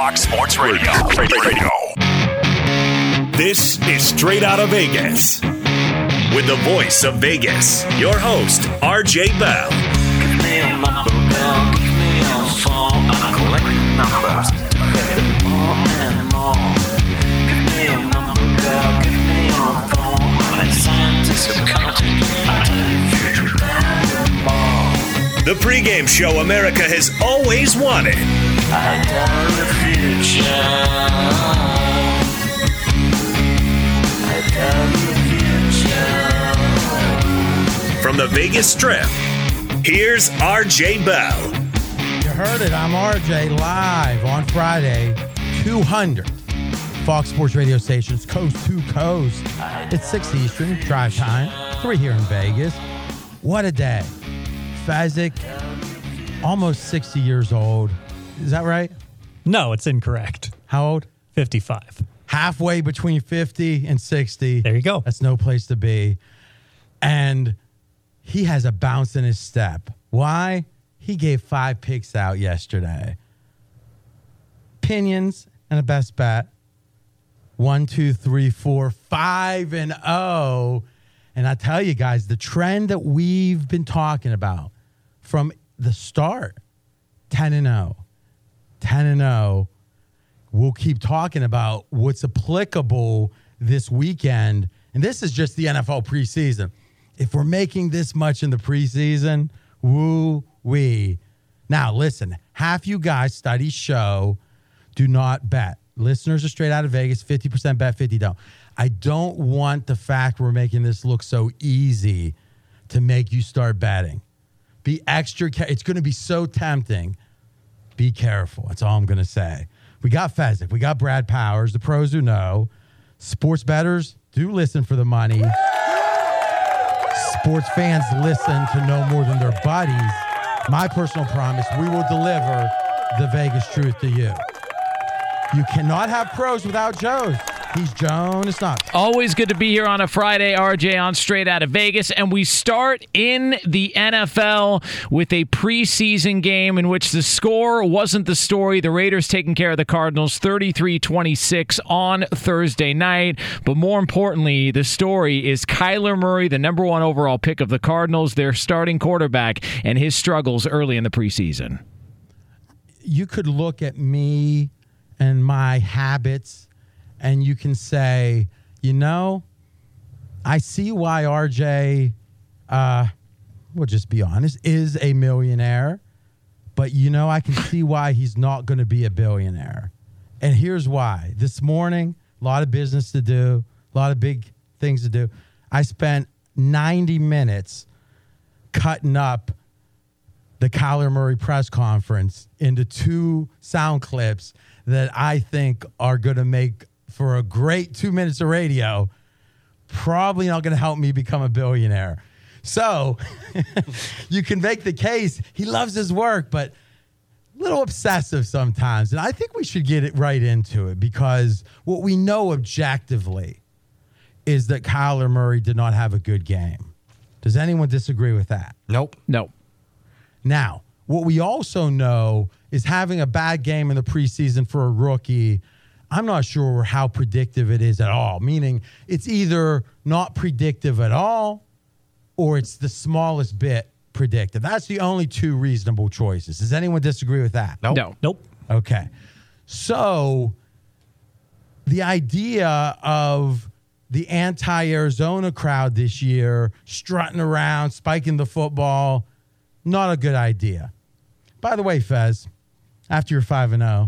Fox Sports Radio. This is Straight Outta Vegas. With the voice of Vegas, your host, RJ Bell. Give me a number, girl. Give me a phone. I'm collecting numbers. More and more. Give me a number, girl. Give me a phone. I'm a scientist of counting. I tell you future more. The pregame show America has always wanted. I tell the future. I tell the future. From the Vegas Strip, here's RJ Bell. You heard it. I'm RJ live on Friday, 200 Fox Sports radio stations, coast to coast. It's 6 Eastern, drive time, 3 here in Vegas. What a day. Fezzik, almost 60 years old. Is that right? No, it's incorrect. How old? 55. Halfway between 50 and 60. There you go. That's no place to be. And he has a bounce in his step. Why? He gave 5 picks out yesterday. Opinions and a best bet. 1, 2, 3, 4, 5 and 0. And I tell you guys, the trend that we've been talking about from the start, 10 and 0. 10 and 0. We'll keep talking about what's applicable this weekend. And this is just the NFL preseason. If we're making this much in the preseason, woo-wee. Now, listen, half you guys, studies show, do not bet. Listeners are Straight Outta Vegas, 50% bet, 50 don't. I don't want the fact we're making this look so easy to make you start betting. Be extra it's going to be so tempting. Be careful. That's all I'm going to say. We got Fezzik. We got Brad Powers, the pros who know. Sports bettors, do listen for the money. Sports fans listen to know more than their buddies. My personal promise, we will deliver the Vegas truth to you. You cannot have pros without Joes. He's Jonas Knox. Always good to be here on a Friday, RJ, on Straight Outta Vegas. And we start in the NFL with a preseason game in which the score wasn't the story. The Raiders taking care of the Cardinals 33-26 on Thursday night. But more importantly, the story is Kyler Murray, the number 1 overall pick of the Cardinals, their starting quarterback, and his struggles early in the preseason. You could look at me and my habits, and you can say, you know, I see why RJ, we'll just be honest, is a millionaire. But, you know, I can see why he's not going to be a billionaire. And here's why. This morning, a lot of business to do, a lot of big things to do. I spent 90 minutes cutting up the Kyler Murray press conference into 2 sound clips that I think are going to make for a great 2 minutes of radio, probably not going to help me become a billionaire. So you can make the case he loves his work, but a little obsessive sometimes. And I think we should get it right into it, because what we know objectively is that Kyler Murray did not have a good game. Does anyone disagree with that? Nope. No. Now, what we also know is having a bad game in the preseason for a rookie, I'm not sure how predictive it is at all, meaning it's either not predictive at all or it's the smallest bit predictive. That's the only 2 reasonable choices. Does anyone disagree with that? No. Nope. Okay. So the idea of the anti-Arizona crowd this year strutting around, spiking the football, not a good idea. By the way, Fez, after you're 5-0,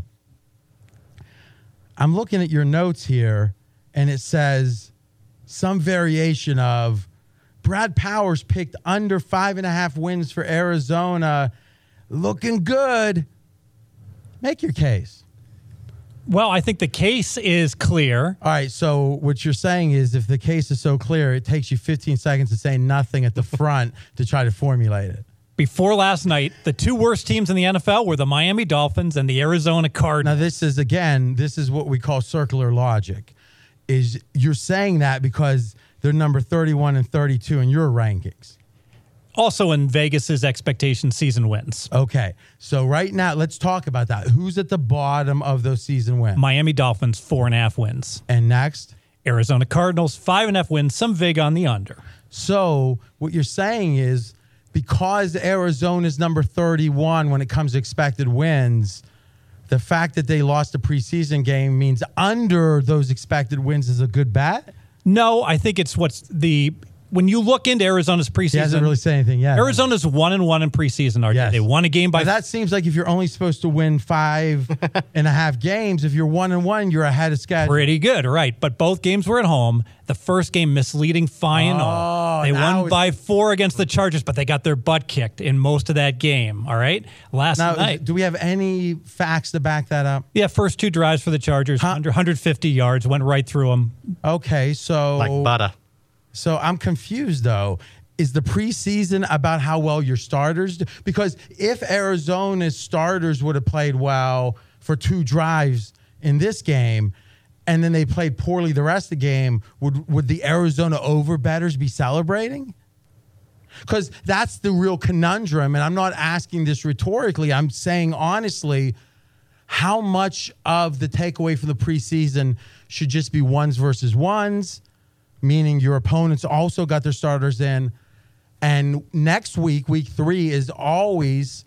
I'm looking at your notes here, and it says some variation of Brad Powers picked under 5.5 wins for Arizona. Looking good. Make your case. Well, I think the case is clear. All right, so what you're saying is if the case is so clear, it takes you 15 seconds to say nothing at the front to try to formulate it. Before last night, the 2 worst teams in the NFL were the Miami Dolphins and the Arizona Cardinals. Now, this is what we call circular logic. Is you're saying that because they're number 31 and 32 in your rankings. also in Vegas's expectation, season wins. Okay. So right now, let's talk about that. Who's at the bottom of those season wins? Miami Dolphins, 4.5 wins. And next? Arizona Cardinals, 5.5 wins, some vig on the under. So what you're saying is because Arizona's number 31 when it comes to expected wins, the fact that they lost a preseason game means under those expected wins is a good bet? No, I think it's when you look into Arizona's preseason. He hasn't really said anything yet. Arizona's 1-1 in preseason, RJ. Yes. They won a game by. But that seems like if you're only supposed to win 5.5 games, if you're 1-1, you're ahead of schedule. Pretty good, right? But both games were at home. The first game misleading final. They won by 4 against the Chargers, but they got their butt kicked in most of that game. All right, last night. Do we have any facts to back that up? Yeah, first 2 drives for the Chargers, 150 yards, went right through them. Okay, so Like butter. So I'm confused, though. Is the preseason about how well your starters do? Because if Arizona's starters would have played well for 2 drives in this game, and then they played poorly the rest of the game, would the Arizona over-bettors be celebrating? Because that's the real conundrum, and I'm not asking this rhetorically. I'm saying honestly, how much of the takeaway from the preseason should just be ones versus ones, meaning your opponents also got their starters in. And next week, week 3, is always,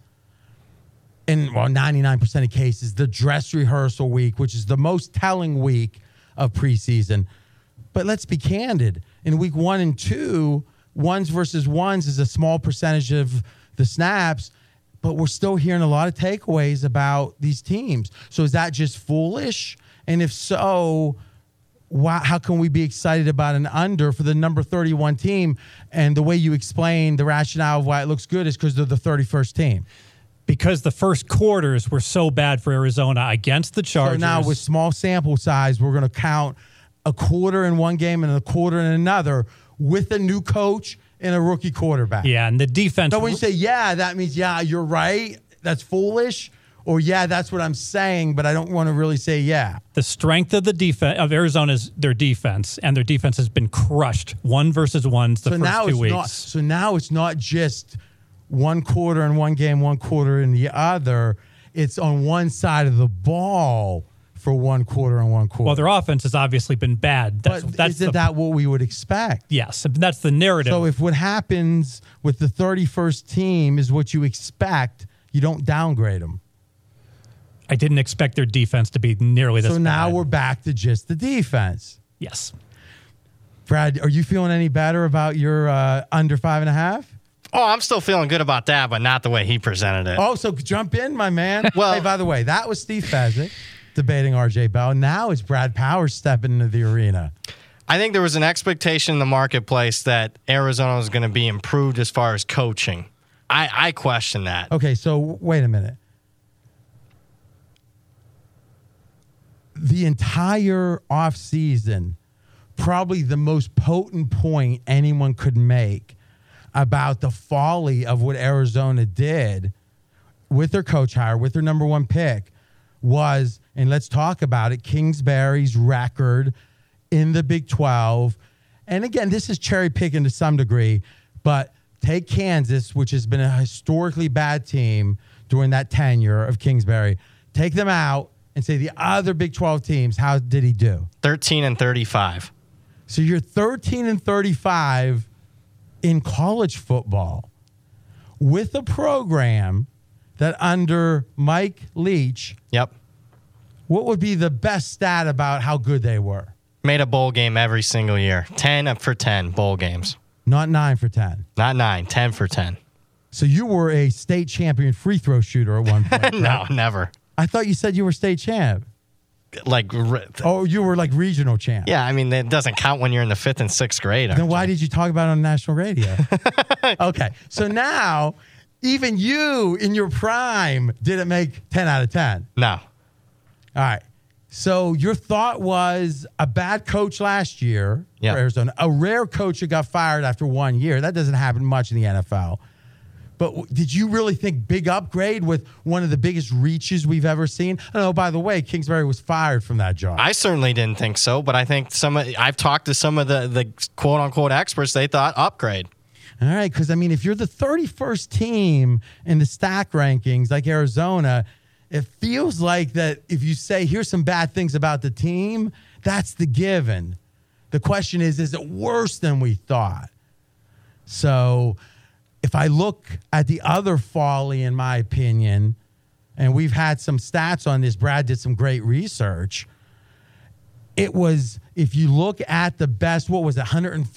in 99% of cases, the dress rehearsal week, which is the most telling week of preseason. But let's be candid. In week 1 and 2, ones versus ones is a small percentage of the snaps, but we're still hearing a lot of takeaways about these teams. So is that just foolish? And if so, how can we be excited about an under for the number 31 team? And the way you explain the rationale of why it looks good is because they're the 31st team. Because the first quarters were so bad for Arizona against the Chargers. So now with small sample size, we're going to count a quarter in one game and a quarter in another with a new coach and a rookie quarterback. Yeah, and the defense. So when you say, yeah, that means, yeah, you're right, that's foolish. Or, yeah, that's what I'm saying, but I don't want to really say yeah. The strength of the defense of Arizona's their defense, and their defense has been crushed. 1 versus 1s the first 2 weeks. So now it's not just one quarter in one game, one quarter in the other. It's on one side of the ball for one quarter and one quarter. Well, their offense has obviously been bad. Isn't that what we would expect? Yes, that's the narrative. So if what happens with the 31st team is what you expect, you don't downgrade them. I didn't expect their defense to be nearly this bad. So now we're back to just the defense. Yes. Brad, are you feeling any better about your under 5.5? Oh, I'm still feeling good about that, but not the way he presented it. Oh, so jump in, my man. Well, hey, by the way, that was Steve Fezzik debating RJ Bell. Now it's Brad Powers stepping into the arena. I think there was an expectation in the marketplace that Arizona was going to be improved as far as coaching. I question that. Okay, so wait a minute. The entire offseason, probably the most potent point anyone could make about the folly of what Arizona did with their coach hire, with their number 1 pick, was, and let's talk about it, Kingsbury's record in the Big 12. And again, this is cherry picking to some degree, but take Kansas, which has been a historically bad team during that tenure of Kingsbury, take them out, and say the other Big 12 teams, how did he do? 13-35. So you're 13-35 in college football with a program that under Mike Leach, Yep. what would be the best stat about how good they were? Made a bowl game every single year. 10 for 10 bowl games. Not 9 for 10. Not 9, 10 for 10. So you were a state champion free throw shooter at one point. No, right? never. I thought you said you were state champ. Like, Oh, you were like regional champ. yeah, I mean, it doesn't count when you're in the 5th and 6th grade. Then why did you talk about it on national radio? Okay, so now even you in your prime didn't make 10 out of 10. No. All right. So your thought was a bad coach last year Yep. for Arizona, a rare coach that got fired after 1 year. That doesn't happen much in the NFL. But did you really think big upgrade with one of the biggest reaches we've ever seen? I don't know, by the way, Kingsbury was fired from that job. I certainly didn't think so, but I think I've talked to some of the quote-unquote experts. They thought upgrade. All right, because, I mean, if you're the 31st team in the stack rankings like Arizona, it feels like that if you say, here's some bad things about the team, that's the given. The question is it worse than we thought? So if I look at the other folly, in my opinion, and we've had some stats on this, Brad did some great research. It was, if you look at the best, what was it,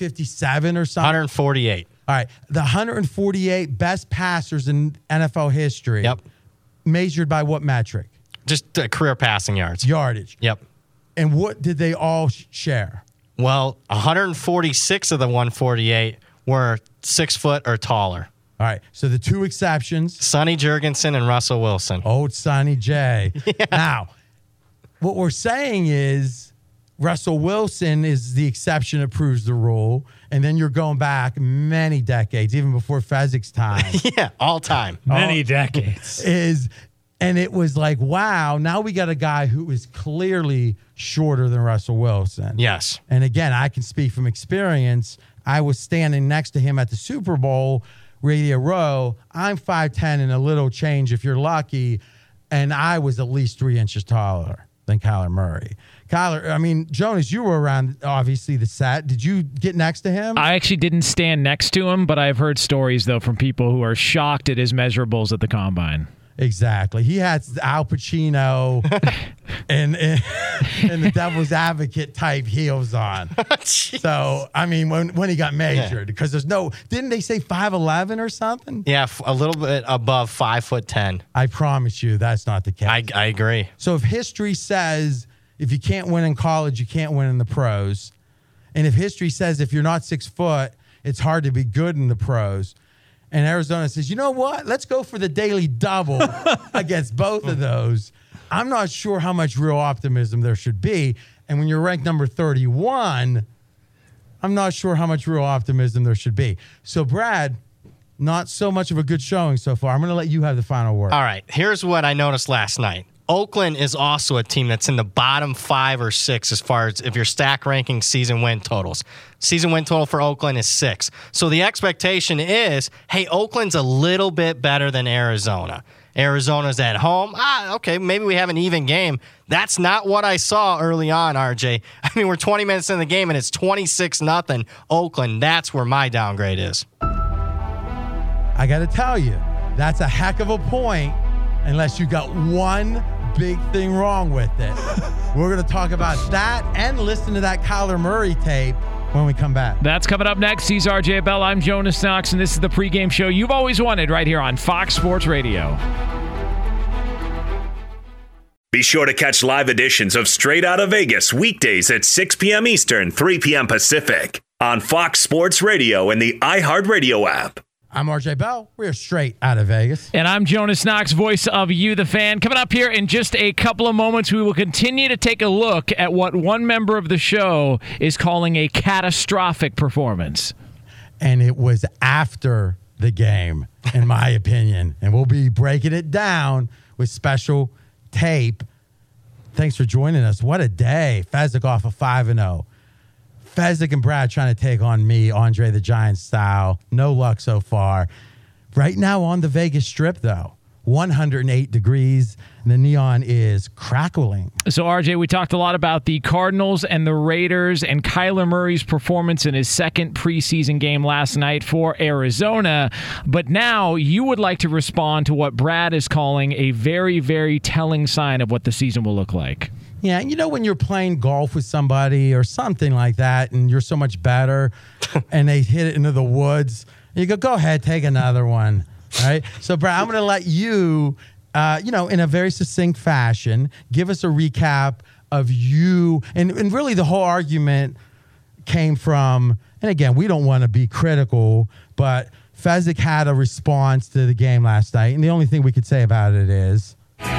157 or something? 148. All right, the 148 best passers in NFL history. Yep. Measured by what metric? Just career passing yards. Yardage. Yep. And what did they all share? Well, 146 of the 148 were 6 foot or taller. All right, so the two exceptions. Sonny Jurgensen and Russell Wilson. Old Sonny J. Yeah. Now, what we're saying is Russell Wilson is the exception that proves the rule. And then you're going back many decades, even before Fezzik's time. Yeah, all time. Many decades. And it was like, wow, now we got a guy who is clearly shorter than Russell Wilson. Yes. And again, I can speak from experience. I was standing next to him at the Super Bowl, Radio Row. I'm 5'10" and a little change if you're lucky. And I was at least 3 inches taller than Kyler Murray. Kyler, I mean, Jonas, you were around, obviously, the set. Did you get next to him? I actually didn't stand next to him, but I've heard stories, though, from people who are shocked at his measurables at the Combine. Exactly. He had Al Pacino and the Devil's Advocate type heels on. So, I mean, when he got measured, because there's no, didn't they say 5'11" or something? Yeah, a little bit above 5'10". I promise you that's not the case. I agree. So if history says if you can't win in college, you can't win in the pros, and if history says if you're not 6 foot, it's hard to be good in the pros, and Arizona says, you know what? Let's go for the daily double against both of those. I'm not sure how much real optimism there should be. And when you're ranked number 31, I'm not sure how much real optimism there should be. So, Brad, not so much of a good showing so far. I'm going to let you have the final word. All right. Here's what I noticed last night. Oakland is also a team that's in the bottom 5 or 6 as far as if you're stack ranking season win totals. Season win total for Oakland is 6. So the expectation is, hey, Oakland's a little bit better than Arizona. Arizona's at home. Okay, maybe we have an even game. That's not what I saw early on, RJ. I mean, we're 20 minutes in the game, and it's 26-0 Oakland. That's where my downgrade is. I got to tell you, that's a heck of a point unless you got one big thing wrong with it. We're going to talk about that and listen to that Kyler Murray tape when we come back. That's coming up next. He's RJ Bell. I'm Jonas Knox, and this is the pregame show you've always wanted right here on Fox Sports Radio. Be sure to catch live editions of Straight Outta Vegas weekdays at 6 p.m. Eastern, 3 p.m. Pacific on Fox Sports Radio and the iHeartRadio app. I'm RJ Bell. We're straight out of Vegas. And I'm Jonas Knox, voice of You, the Fan. Coming up here in just a couple of moments, we will continue to take a look at what one member of the show is calling a catastrophic performance. And it was after the game, in my opinion. And we'll be breaking it down with special tape. Thanks for joining us. What a day. Fezzik off of 5-0. Fezzik and Brad trying to take on me, Andre the Giant style. No luck so far. Right now on the Vegas Strip, though, 108 degrees. The neon is crackling. So, RJ, we talked a lot about the Cardinals and the Raiders and Kyler Murray's performance in his second preseason game last night for Arizona. But now you would like to respond to what Brad is calling a very, very telling sign of what the season will look like. Yeah, you know when you're playing golf with somebody or something like that and you're so much better and they hit it into the woods, and you go ahead, take another one, right? So, Brad, I'm going to let you, in a very succinct fashion, give us a recap of you. And really the whole argument came from, and again, we don't want to be critical, but Fezzik had a response to the game last night, and the only thing we could say about it is...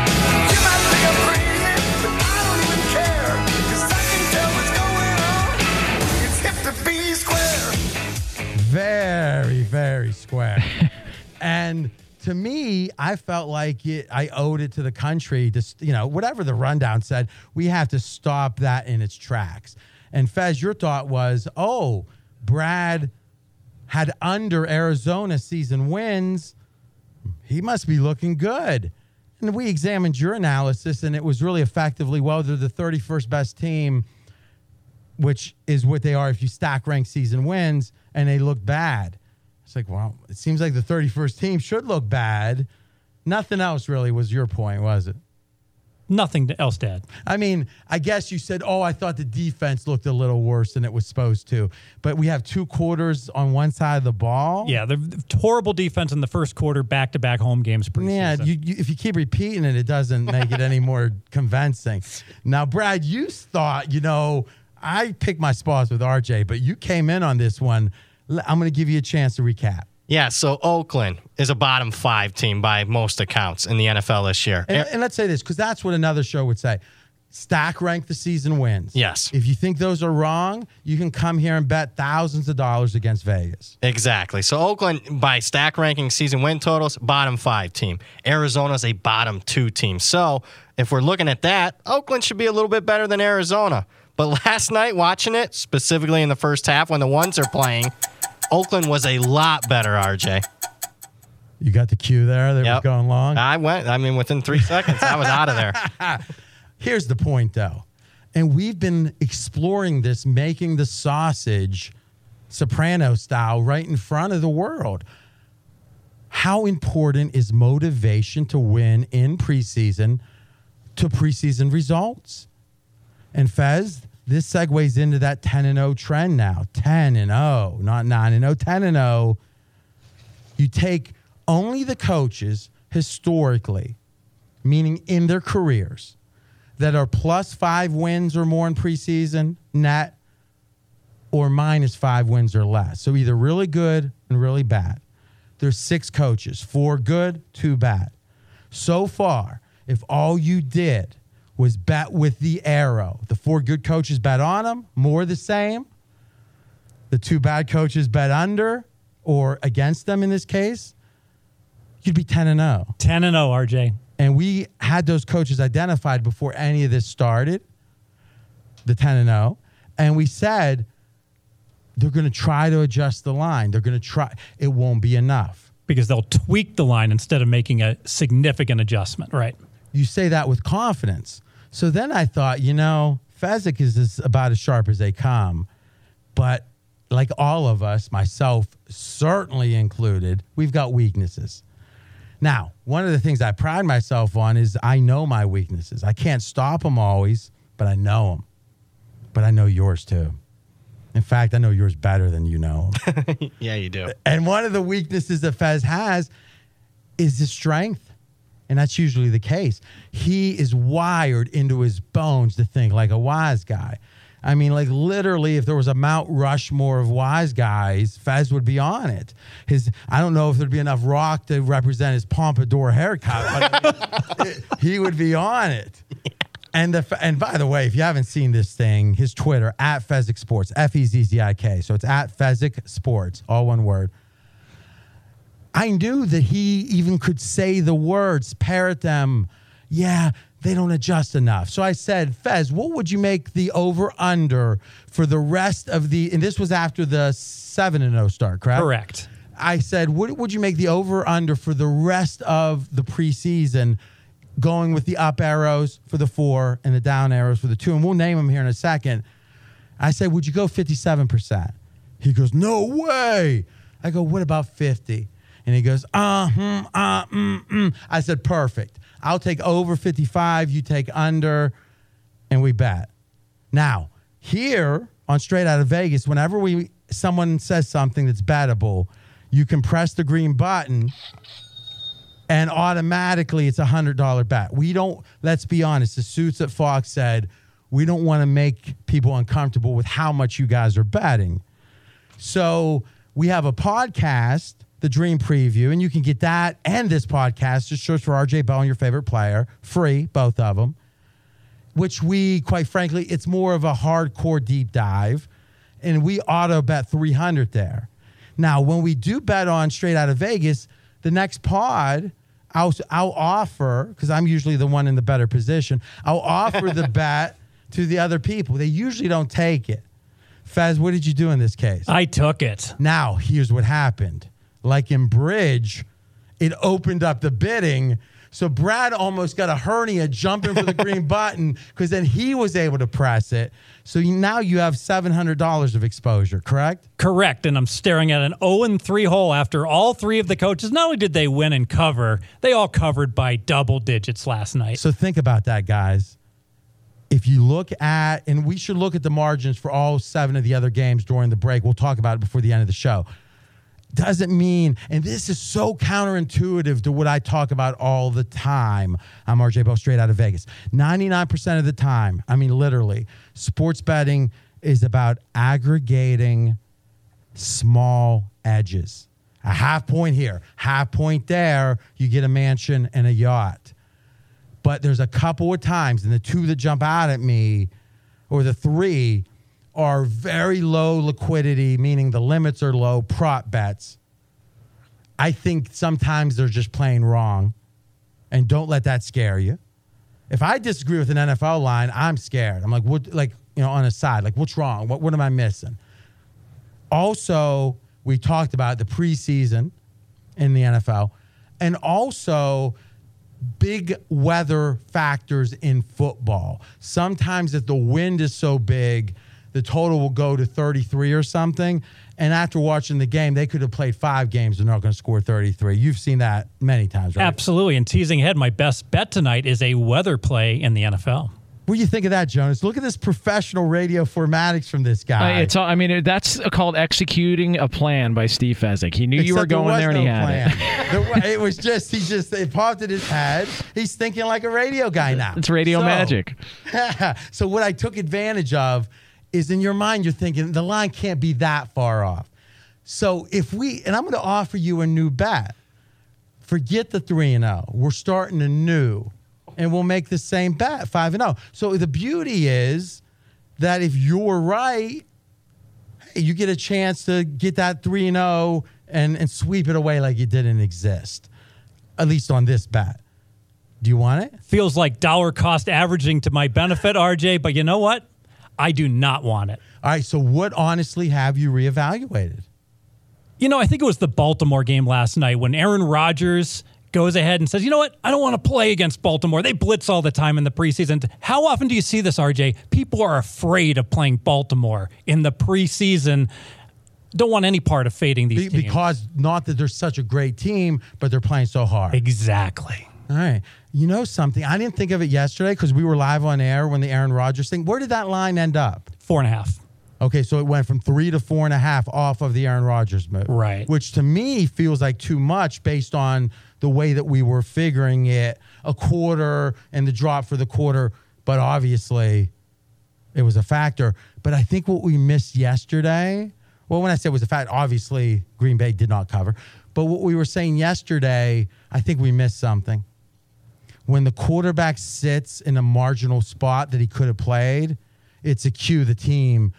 Very, very square. And to me, I felt like I owed it to the country to, whatever the rundown said, we have to stop that in its tracks. And Fez, your thought was, Brad had under Arizona season wins. He must be looking good. And we examined your analysis, and it was really effectively, well, they're the 31st best team, which is what they are if you stack rank season wins, and they look bad. It's like, well, it seems like the 31st team should look bad. Nothing else really was your point, was it? Nothing else, Dad. I mean, I guess you said, I thought the defense looked a little worse than it was supposed to. But we have 2 quarters on one side of the ball. Yeah, the horrible defense in the first quarter, back-to-back home games preseason. Yeah, if you keep repeating it, it doesn't make it any more convincing. Now, Brad, you thought, I picked my spots with RJ, but you came in on this one. I'm going to give you a chance to recap. Yeah, so Oakland is a bottom 5 team by most accounts in the NFL this year. And let's say this, because that's what another show would say. Stack rank the season wins. Yes. If you think those are wrong, you can come here and bet thousands of dollars against Vegas. Exactly. So Oakland, by stack ranking season win totals, bottom 5 team. Arizona's a bottom 2 team. So if we're looking at that, Oakland should be a little bit better than Arizona. But last night, watching it, specifically in the first half when the ones are playing, Oakland was a lot better, RJ. You got the cue there that was going long? Within 3 seconds, I was out of there. Here's the point, though. And we've been exploring this, making the sausage Soprano style right in front of the world. How important is motivation to win in preseason to preseason results? And Fez, this segues into that 10-0 trend now. 10-0, not 9-0, 10-0. You take only the coaches historically, meaning in their careers, that are plus 5 wins or more in preseason net, or minus 5 wins or less. So either really good and really bad. There's 6 coaches, 4 good, 2 bad. So far, if all you did was bet with the arrow, the 4 good coaches bet on them, more the same. The 2 bad coaches bet under or against them in this case, you'd be 10-0. 10-0, RJ. And we had those coaches identified before any of this started, the 10-0. And we said, they're going to try to adjust the line. They're going to try. It won't be enough. Because they'll tweak the line instead of making a significant adjustment, right? You say that with confidence. So then I thought, Fezzik is about as sharp as they come. But like all of us, myself certainly included, we've got weaknesses. Now, one of the things I pride myself on is I know my weaknesses. I can't stop them always, but I know them. But I know yours too. In fact, I know yours better than you know them. Yeah, you do. And one of the weaknesses that Fez has is his strength. And that's usually the case. He is wired into his bones to think like a wise guy. I mean, like literally, if there was a Mount Rushmore of wise guys, Fez would be on it. I don't know if there'd be enough rock to represent his pompadour haircut, but he would be on it. And by the way, if you haven't seen this thing, his Twitter, at Fezzik Sports, Fezzik. So it's at Fezzik Sports, all one word. I knew that he even could say the words, parrot them. Yeah, they don't adjust enough. So I said, Fez, what would you make the over-under for the rest of and this was after the 7-0 start, correct? Correct. I said, what would you make the over-under for the rest of the preseason, going with the up arrows for the 4 and the down arrows for the 2? And we'll name them here in a second. I said, would you go 57%? He goes, no way. I go, what about 50? And he goes, I said, perfect. I'll take over 55. You take under, and we bet. Now, here on Straight Out of Vegas, whenever someone says something that's bettable, you can press the green button, and automatically it's a $100 bet. We don't, let's be honest, the suits at Fox said, we don't want to make people uncomfortable with how much you guys are betting. So we have a podcast, The Dream Preview, and you can get that and this podcast. Just search for RJ Bell and your favorite player. Free, both of them. Which we, quite frankly, it's more of a hardcore deep dive. And we auto bet 300 there. Now, when we do bet on Straight Out of Vegas, the next pod, I'll offer, because I'm usually the one in the better position, I'll offer the bet to the other people. They usually don't take it. Fez, what did you do in this case? I took it. Now, here's what happened. Like in bridge, it opened up the bidding. So Brad almost got a hernia jumping for the green button because then he was able to press it. So now you have $700 of exposure, correct? Correct. And I'm staring at an 0-3 hole after all three of the coaches. Not only did they win and cover, they all covered by double digits last night. So think about that, guys. If you look at, and we should look at the margins for all 7 of the other games during the break. We'll talk about it before the end of the show. Doesn't mean, and this is so counterintuitive to what I talk about all the time. I'm RJ Bell, straight out of Vegas. 99% of the time, I mean literally, sports betting is about aggregating small edges. A half point here, half point there, you get a mansion and a yacht. But there's a couple of times, and the 2 that jump out at me, or the 3, are very low liquidity, meaning the limits are low, prop bets. I think sometimes they're just playing wrong, and don't let that scare you. If I disagree with an NFL line, I'm scared. I'm like, what? Like, you know, on a side, like, what's wrong? What am I missing? Also, we talked about the preseason in the NFL, and also big weather factors in football. Sometimes if the wind is so big, the total will go to 33 or something. And after watching the game, they could have played 5 games and not going to score 33. You've seen that many times, right? Absolutely. And teasing ahead, my best bet tonight is a weather play in the NFL. What do you think of that, Jonas? Look at this professional radio formatics from this guy. That's called executing a plan by Steve Fezzik. He knew you were going there, and he had it. It was just, it popped in his head. He's thinking like a radio guy now. It's radio magic. So what I took advantage of is in your mind, you're thinking the line can't be that far off. So and I'm going to offer you a new bet. Forget the 3-0. We're starting anew. And we'll make the same bet, 5-0. So the beauty is that if you're right, hey, you get a chance to get that 3-0 and sweep it away like it didn't exist, at least on this bet. Do you want it? Feels like dollar cost averaging to my benefit, RJ, but you know what? I do not want it. All right, so what honestly have you reevaluated? You know, I think it was the Baltimore game last night when Aaron Rodgers goes ahead and says, you know what? I don't want to play against Baltimore. They blitz all the time in the preseason. How often do you see this, RJ? People are afraid of playing Baltimore in the preseason. Don't want any part of fading these teams. Because not that they're such a great team, but they're playing so hard. Exactly. All right. You know something? I didn't think of it yesterday because we were live on air when the Aaron Rodgers thing. Where did that line end up? 4.5. Okay, so it went from 3 to 4.5 off of the Aaron Rodgers move. Right. Which to me feels like too much based on the way that we were figuring it, a quarter and the drop for the quarter. But obviously, it was a factor. But I think what we missed yesterday, well, when I said it was a factor, obviously Green Bay did not cover. But what we were saying yesterday, I think we missed something. When the quarterback sits in a marginal spot that he could have played, it's a cue the team.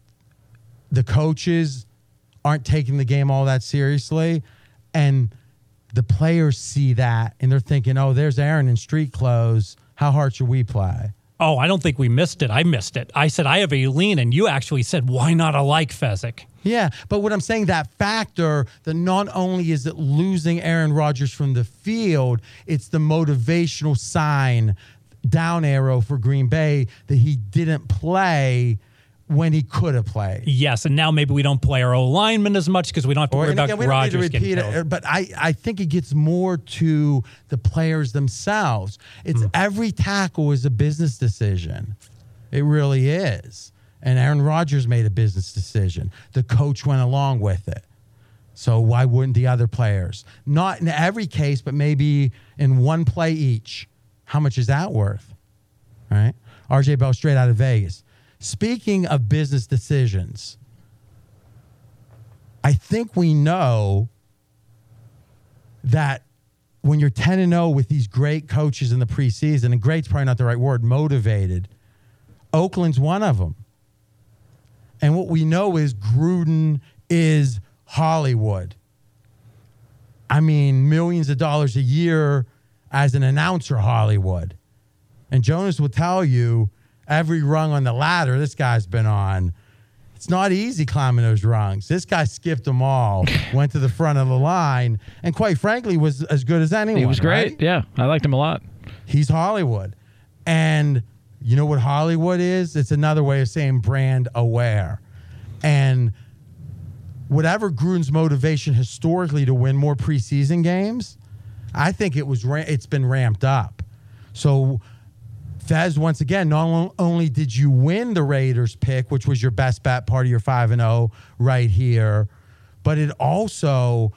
The coaches aren't taking the game all that seriously, and the players see that, and they're thinking, oh, there's Aaron in street clothes. How hard should we play? Oh, I don't think we missed it. I missed it. I said I have a lean, and you actually said, why not a like Fezzik? Yeah, but what I'm saying, that factor, that not only is it losing Aaron Rodgers from the field, it's the motivational sign, down arrow for Green Bay, that he didn't play when he could have played. Yes, and now maybe we don't play our O-lineman as much because we don't have to worry about Rodgers getting killed. But I think it gets more to the players themselves. It's every tackle is a business decision. It really is. And Aaron Rodgers made a business decision. The coach went along with it. So why wouldn't the other players? Not in every case, but maybe in one play each. How much is that worth? All right. RJ Bell, straight out of Vegas. Speaking of business decisions, I think we know that when you're 10-0 with these great coaches in the preseason, and great's probably not the right word, motivated, Oakland's one of them. And what we know is Gruden is Hollywood. I mean, millions of dollars a year as an announcer Hollywood. And Jonas will tell you, every rung on the ladder this guy's been on, It's not easy climbing those rungs. This guy skipped them all, went to the front of the line, and quite frankly was as good as anyone. He was great. Right? Yeah, I liked him a lot. He's Hollywood. And you know what Hollywood is? It's another way of saying brand aware. And whatever Gruden's motivation historically to win more preseason games, I think it's been ramped up. So Fez, once again, not only did you win the Raiders pick, which was your best bet, part of your 5-0 right here, but it also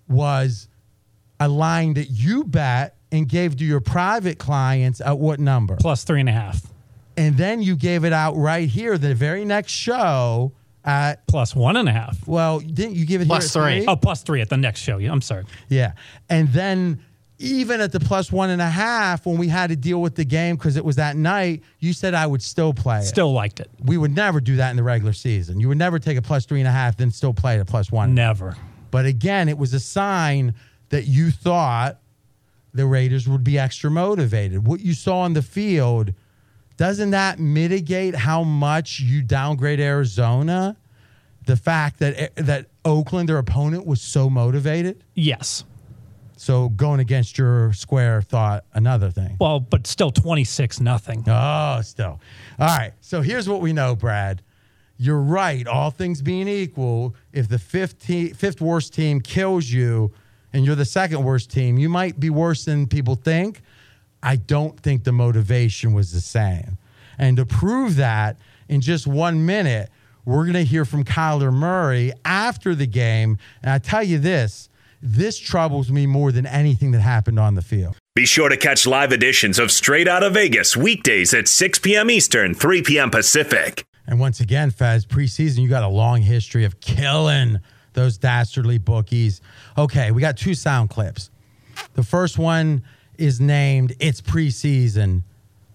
was a line that you bet and gave to your private clients at what number? Plus 3.5. And then you gave it out right here, the very next show at Plus 1.5. well, didn't you give it Plus here at 3. Oh, plus 3 at the next show. Yeah, I'm sorry. Yeah. And then even at the plus 1.5, when we had to deal with the game because it was that night, you said I would still play it. Still liked it. We would never do that in the regular season. You would never take a plus 3.5, then still play it at plus 1. Never. But again, it was a sign that you thought the Raiders would be extra motivated. What you saw on the field, doesn't that mitigate how much you downgrade Arizona? The fact that Oakland, their opponent, was so motivated? Yes. So going against your square thought, another thing. Well, but still 26-0. Oh, still. All right. So here's what we know, Brad. You're right. All things being equal, if the fifth worst team kills you and you're the second worst team, you might be worse than people think. I don't think the motivation was the same. And to prove that, in just 1 minute, we're going to hear from Kyler Murray after the game. And I tell you this troubles me more than anything that happened on the field. Be sure to catch live editions of Straight Outta Vegas weekdays at 6 p.m. Eastern, 3 p.m. Pacific. And once again, Fez, preseason, you got a long history of killing those dastardly bookies. Okay, we got 2 sound clips. The first one is named It's Preseason.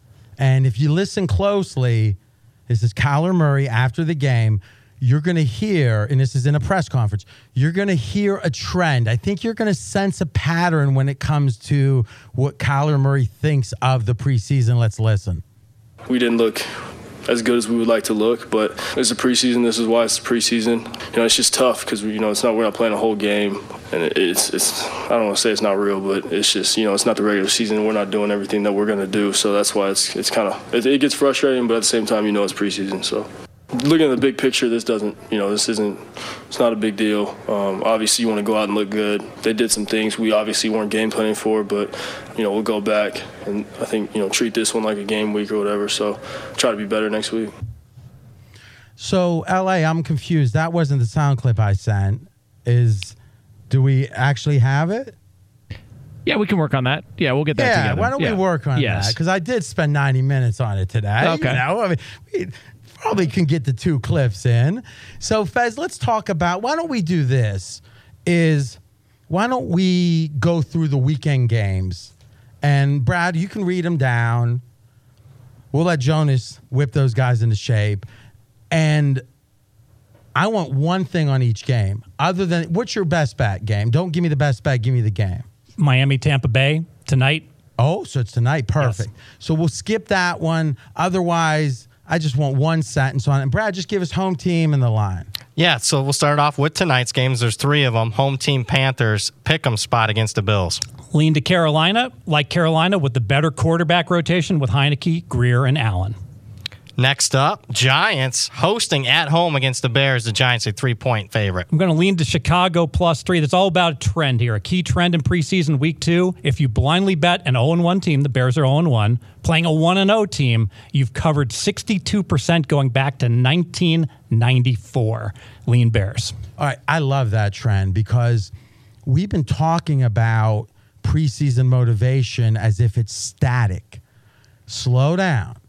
And if you listen closely, this is Kyler Murray after the game. You're going to hear, and this is in a press conference, you're going to hear a trend. I think you're going to sense a pattern when it comes to what Kyler Murray thinks of the preseason. Let's listen. We didn't look as good as we would like to look, but it's a preseason. This is why it's preseason. You know, it's just tough because we're not playing a whole game, and it's I don't want to say it's not real, but it's just, it's not the regular season. We're not doing everything that we're going to do, so that's why it's kind of it gets frustrating, but at the same time, it's preseason. So looking at the big picture, it's not a big deal. Obviously, you want to go out and look good. They did some things we obviously weren't game planning for, but we'll go back and I think treat this one like a game week or whatever. So try to be better next week. So LA, I'm confused. That wasn't the sound clip I sent. Do we actually have it? Yeah, we can work on that. Yeah, we'll get that together. Yeah, why don't we work on that? Because I did spend 90 minutes on it today. Okay. We probably can get the 2 clips in. So, Fez, let's talk about, why don't we do this, why don't we go through the weekend games? And, Brad, you can read them down. We'll let Jonas whip those guys into shape. And I want one thing on each game. Other than, what's your best bet game? Don't give me the best bet, give me the game. Miami, Tampa Bay tonight. Oh, so it's tonight. Perfect. Yes. So we'll skip that one. Otherwise, I just want one sentence on it. And Brad, just give us home team and the line. Yeah, so we'll start off with tonight's games. There's 3 of them. Home team Panthers, pick 'em spot against the Bills. Lean to Carolina, like Carolina, with the better quarterback rotation with Heineke, Greer, and Allen. Next up, Giants hosting at home against the Bears. The Giants a 3-point favorite. I'm going to lean to Chicago +3. That's all about a trend here. A key trend in preseason week 2. If you blindly bet an 0-1 team, the Bears are 0-1, playing a 1-0 team, you've covered 62% going back to 1994. Lean Bears. All right, I love that trend because we've been talking about preseason motivation as if it's static. Slow down.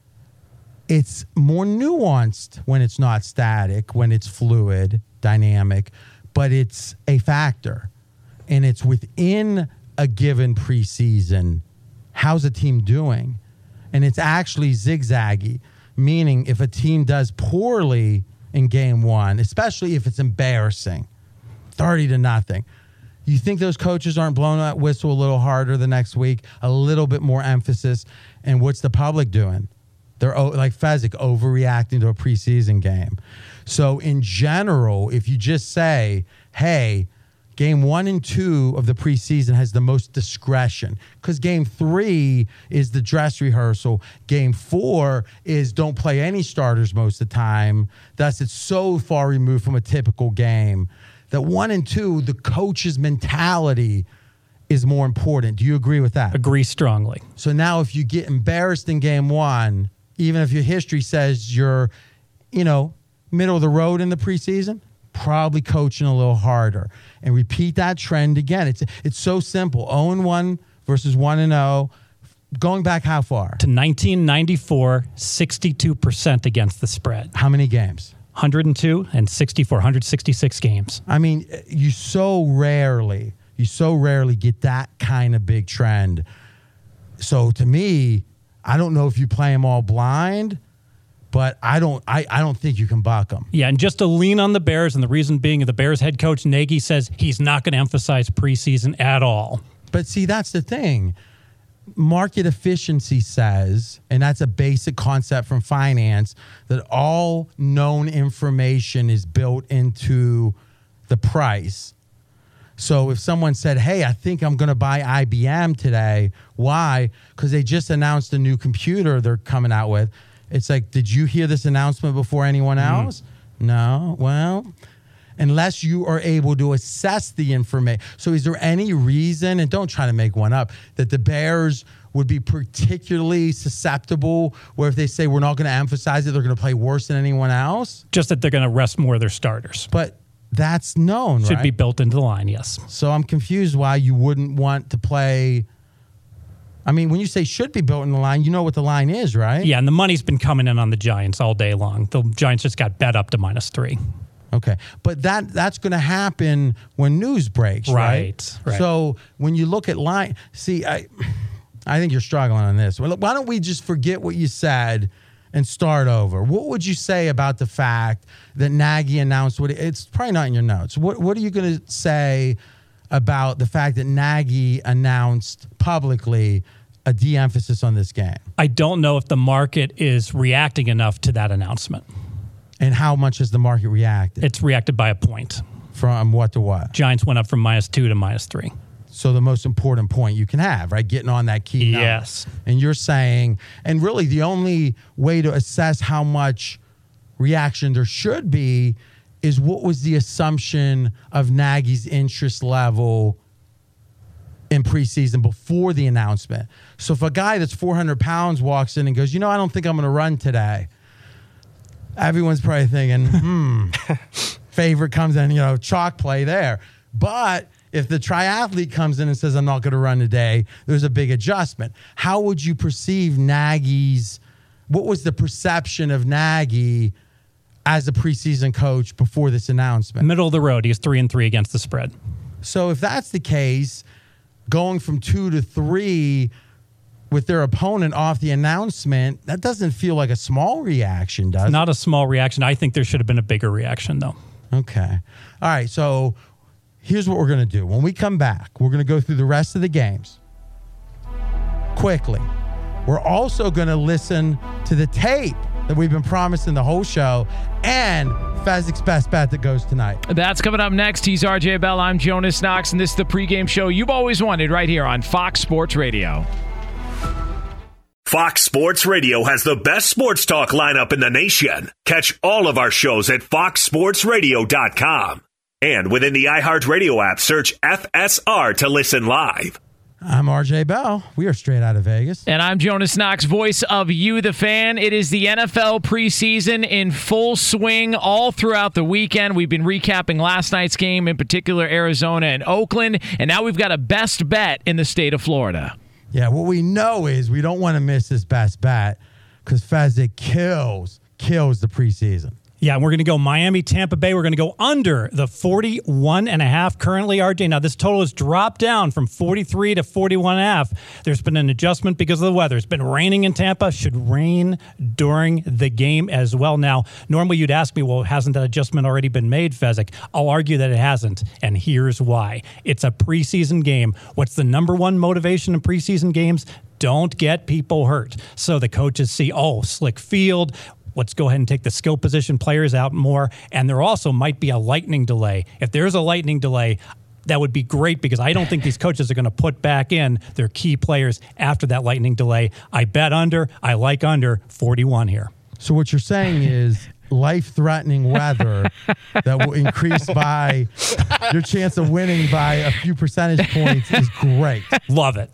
It's more nuanced when it's not static, when it's fluid, dynamic, but it's a factor. And it's within a given preseason. How's a team doing? And it's actually zigzaggy, meaning if a team does poorly in game 1, especially if it's embarrassing, 30-0, you think those coaches aren't blowing that whistle a little harder the next week, a little bit more emphasis? And what's the public doing? They're like Fezzik overreacting to a preseason game. So in general, if you just say, hey, game 1 and 2 of the preseason has the most discretion because game 3 is the dress rehearsal. Game 4 is don't play any starters most of the time. Thus, it's so far removed from a typical game that 1 and 2, the coach's mentality is more important. Do you agree with that? Agree strongly. So now if you get embarrassed in game 1, even if your history says you're, middle of the road in the preseason, probably coaching a little harder and repeat that trend again. It's so simple. 0-1 versus 1-0. Going back how far? To 1994, 62% against the spread. How many games? 102 and 64, 166 games. I mean, you so rarely get that kind of big trend. So to me, I don't know if you play them all blind, but I don't think you can buck them. Yeah, and just to lean on the Bears, and the reason being the Bears head coach Nagy says he's not going to emphasize preseason at all. But see, that's the thing. Market efficiency says, and that's a basic concept from finance, that all known information is built into the price. So if someone said, hey, I think I'm going to buy IBM today, why? Because they just announced a new computer they're coming out with. It's like, did you hear this announcement before anyone else? No. Well, unless you are able to assess the information. So is there any reason, and don't try to make one up, that the Bears would be particularly susceptible where if they say we're not going to emphasize it, they're going to play worse than anyone else? Just that they're going to rest more of their starters. But that's known, Should right? be built into the line, yes. So I'm confused why you wouldn't want to play. I mean, when you say should be built in the line, you know what the line is, right? Yeah, and the money's been coming in on the Giants all day long. The Giants just got bet up to -3. Okay. But that's going to happen when news breaks, right? Right. So when you look at line, see, I think you're struggling on this. Well, why don't we just forget what you said and start over? What would you say about the fact that Nagy announced it's probably not in your notes. What are you going to say about the fact that Nagy announced publicly a de-emphasis on this game? I don't know if the market is reacting enough to that announcement. And how much has the market reacted? It's reacted by a point. From what to what? Giants went up from -2 to -3. So the most important point you can have, right? Getting on that key number. Yes. And you're saying, and really the only way to assess how much reaction there should be is what was the assumption of Nagy's interest level in preseason before the announcement. So if a guy that's 400 pounds walks in and goes, I don't think I'm going to run today, everyone's probably thinking, favorite comes in, chalk play there. But if the triathlete comes in and says, I'm not going to run today, there's a big adjustment. How would you perceive what was the perception of Nagy as a preseason coach before this announcement? Middle of the road, he's 3-3 against the spread. So if that's the case, going from 2 to 3 with their opponent off the announcement, that doesn't feel like a small reaction, does it? Not a small reaction. I think there should have been a bigger reaction, though. Okay. All right, so here's what we're going to do. When we come back, we're going to go through the rest of the games quickly. We're also going to listen to the tape that we've been promising the whole show and Fezzik's best bet that goes tonight. That's coming up next. He's RJ Bell. I'm Jonas Knox, and this is the pregame show you've always wanted right here on Fox Sports Radio. Fox Sports Radio has the best sports talk lineup in the nation. Catch all of our shows at foxsportsradio.com. And within the iHeartRadio app, search FSR to listen live. I'm RJ Bell. We are straight out of Vegas. And I'm Jonas Knox, voice of You, the Fan. It is the NFL preseason in full swing all throughout the weekend. We've been recapping last night's game, in particular Arizona and Oakland. And now we've got a best bet in the state of Florida. Yeah, what we know is we don't want to miss this best bet because Fezzik kills the preseason. Yeah, we're going to go Miami, Tampa Bay. We're going to go under the 41.5 currently, RJ. Now, this total has dropped down from 43 to 41.5. There's been an adjustment because of the weather. It's been raining in Tampa. Should rain during the game as well. Now, normally you'd ask me, well, hasn't that adjustment already been made, Fezzik? I'll argue that it hasn't, and here's why. It's a preseason game. What's the number one motivation in preseason games? Don't get people hurt. So the coaches see, slick field. Let's go ahead and take the skill position players out more. And there also might be a lightning delay. If there's a lightning delay, that would be great because I don't think these coaches are going to put back in their key players after that lightning delay. I bet under. I like under 41 here. So what you're saying is life-threatening weather that will increase by your chance of winning by a few percentage points is great. Love it.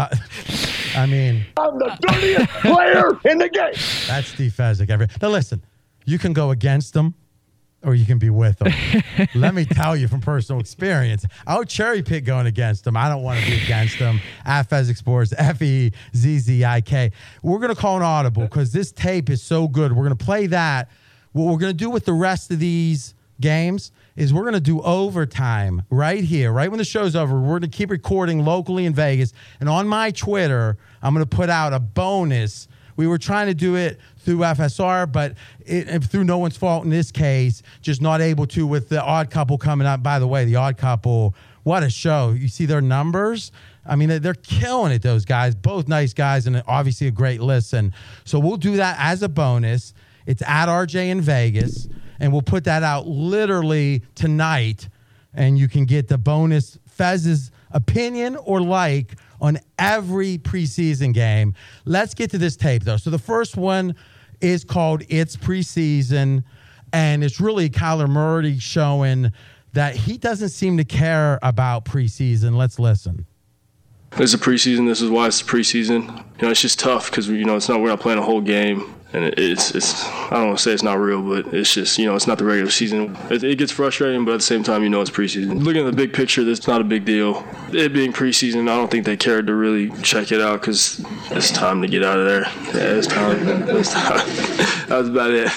I mean, I'm the dirtiest player in the game. That's Steve Fezzik. Now listen, you can go against them or you can be with them. Let me tell you from personal experience, I would cherry pick going against them. I don't want to be against them. At Fezzik Sports, Fezzik. We're going to call an audible because this tape is so good. We're going to play that. What we're going to do with the rest of these games is we're going to do overtime right here, right when the show's over. We're going to keep recording locally in Vegas. And on my Twitter, I'm going to put out a bonus. We were trying to do it through FSR, but through no one's fault in this case, just not able to with the Odd Couple coming up. By the way, the Odd Couple, what a show. You see their numbers? I mean, they're killing it, those guys. Both nice guys and obviously a great listen. So we'll do that as a bonus. It's at RJ in Vegas, and we'll put that out literally tonight, and you can get the bonus Fez's opinion or like on every preseason game. Let's get to this tape, though. So the first one is called It's Preseason, and it's really Kyler Murray showing that he doesn't seem to care about preseason. Let's listen. It's a preseason. This is why it's preseason. It's just tough because, we're not playing a whole game. And it's I don't want to say it's not real, but it's just, it's not the regular season. It gets frustrating, but at the same time, it's preseason. Looking at the big picture, that's not a big deal. It being preseason, I don't think they cared to really check it out because it's time to get out of there. Yeah, it's time. That was about it.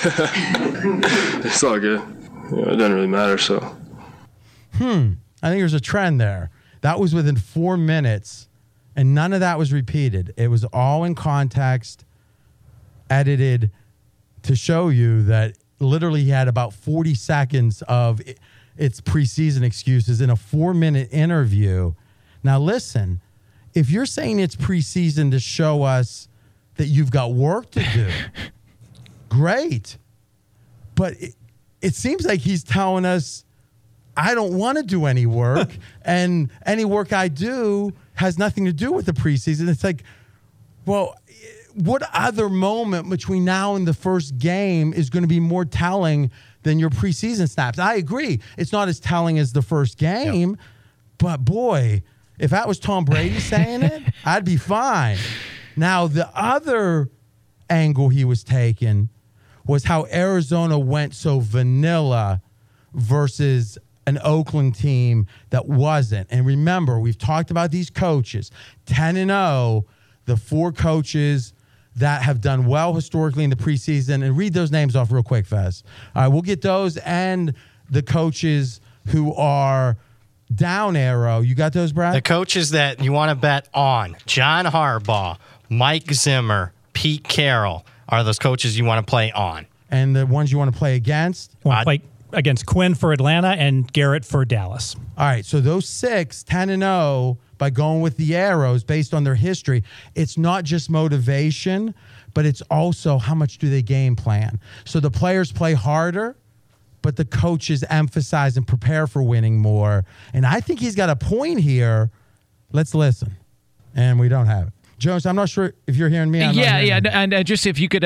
It's all good. It doesn't really matter, so. I think there's a trend there. That was within 4 minutes, and none of that was repeated. It was all in context, edited to show you that literally he had about 40 seconds of its preseason excuses in a 4-minute interview. Now, listen, if you're saying it's preseason to show us that you've got work to do, great. But it seems like he's telling us, I don't want to do any work, and any work I do has nothing to do with the preseason. It's like, well, what other moment between now and the first game is going to be more telling than your preseason snaps? I agree. It's not as telling as the first game, but boy, if that was Tom Brady saying it, I'd be fine. Now, the other angle he was taking was how Arizona went so vanilla versus an Oakland team that wasn't. And remember, we've talked about these coaches, 10-0, the 4 coaches that have done well historically in the preseason. And read those names off real quick, Fez. All right, we'll get those and the coaches who are down arrow. You got those, Brad? The coaches that you want to bet on, John Harbaugh, Mike Zimmer, Pete Carroll, are those coaches you want to play on. And the ones you want to play against? Play against Quinn for Atlanta and Garrett for Dallas. All right, so those 6, 10-0, by going with the arrows based on their history, it's not just motivation, but it's also how much do they game plan. So the players play harder, but the coaches emphasize and prepare for winning more. And I think he's got a point here. Let's listen. And we don't have it. Jones, I'm not sure if you're hearing me. And just if you could,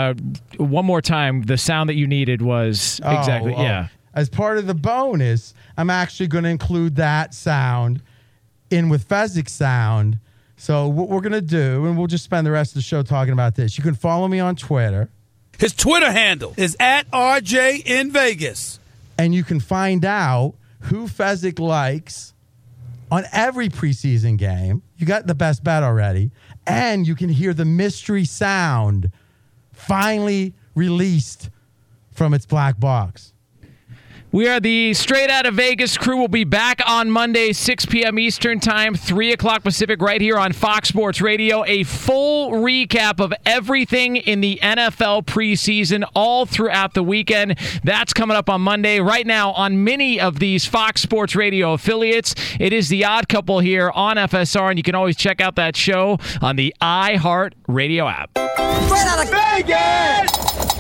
one more time, the sound that you needed was exactly. As part of the bonus, I'm actually going to include that sound in with Fezzik's sound. So what we're going to do, and we'll just spend the rest of the show talking about this. You can follow me on Twitter. His Twitter handle is at RJ in Vegas. And you can find out who Fezzik likes on every preseason game. You got the best bet already. And you can hear the mystery sound finally released from its black box. We are the Straight Outta Vegas crew. Will be back on Monday, 6 p.m. Eastern Time, 3 o'clock Pacific, right here on Fox Sports Radio. A full recap of everything in the NFL preseason all throughout the weekend. That's coming up on Monday. Right now, on many of these Fox Sports Radio affiliates, it is The Odd Couple here on FSR, and you can always check out that show on the iHeart Radio app. Straight Outta Vegas!